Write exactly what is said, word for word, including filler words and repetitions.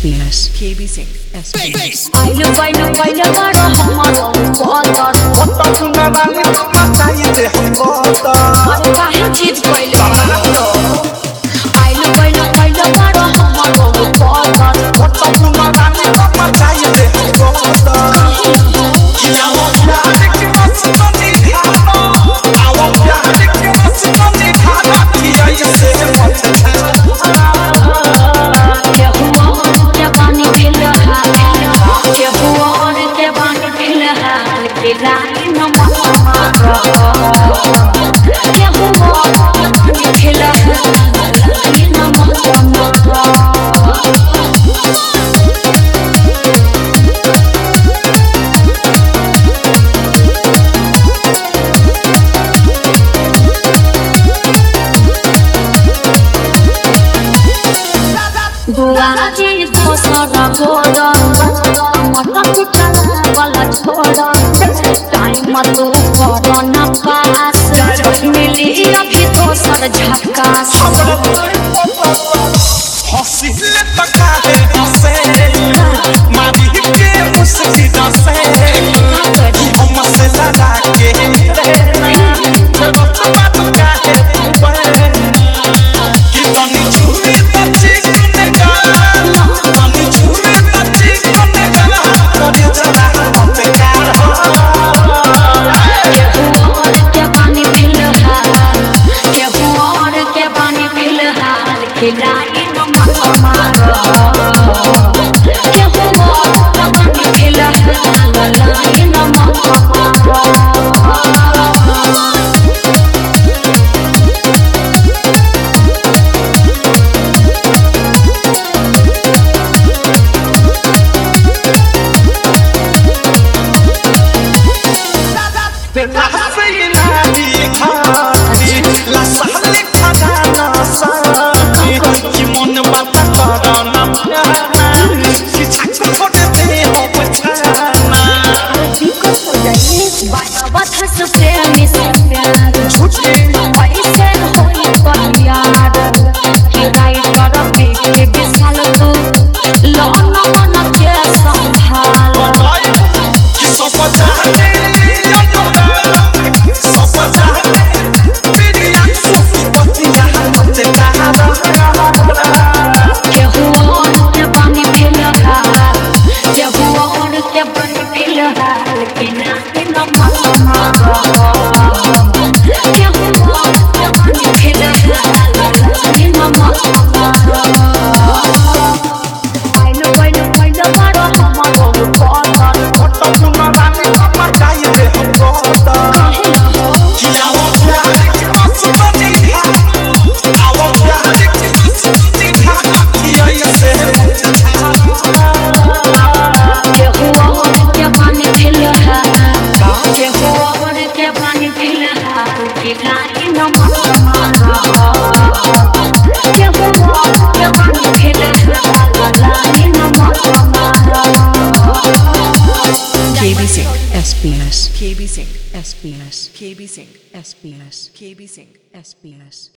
B S K B Singh S B S आइलो पाइलो पाइलो मारो हमारो बहुत कत सुना रानी तुम चाहिए हमको तो अरे काहे चीज पहिले मारो आइलो पाइलो पाइलो मारो हमारो बहुत कत सुना रानी तुम चाहिए हमको तो किया वो प्यार के बस नहीं खाना आओ प्यार के बस नहीं खाना किया ये से मत के हुआ के पानी फिलहाल के हुआ के पानी फिलहाल के रानी न मारो के हुआ के फिलहाल रानी न मारो बुआ जी तो सारा गोरा मटन चला वाला छोड़ा टाइम तो कोरोना पास मिली अभी तो सर झटकास हंसी ले तका है हंसे मारी के मुस्की दसे हम से लगा के जब बात का है कि तनी छुरी तची ने जा तनी छुरी तची ने जा तोरी जरा मत कार के हुआ के पानी फिलहाल के हुआ के पानी फिलहाल के रानी न मारो के हुआ के पानी फिलहाल रानी न मारो बेला से नानी खाती ला साले खजाना सानी कि मन बात करना कि छक छोड़ दे हो बचाना बात से प्रेमी से प्यार झूठे ऐसे होई पर यार कि राइट कर के विशाल तू लोन मन के संभाल कि सब चाहते सब चाहते मेरी आंखों की बत्तियां मत तारा के हुआ के पानी फिलहाल के हुआ के पानी फिलहाल के ना के न मारो के हुआ के पानी फिलहाल के न मारो आइलो आइलो आइलो मारो हमारो बहुत कत सुना रानी तुम चाहिए हमको तो किया वो प्यार के बस नहीं खाना आओ प्यार के बस नहीं खाना किया ये से के हुआ के पानी फिलहाल के हुआ के पानी फिलहाल के रानी न मारो के हुआ के पानी फिलहाल रानी न मारो K B Singh S B S K B Singh S B S K B Singh S B S K B Singh S B S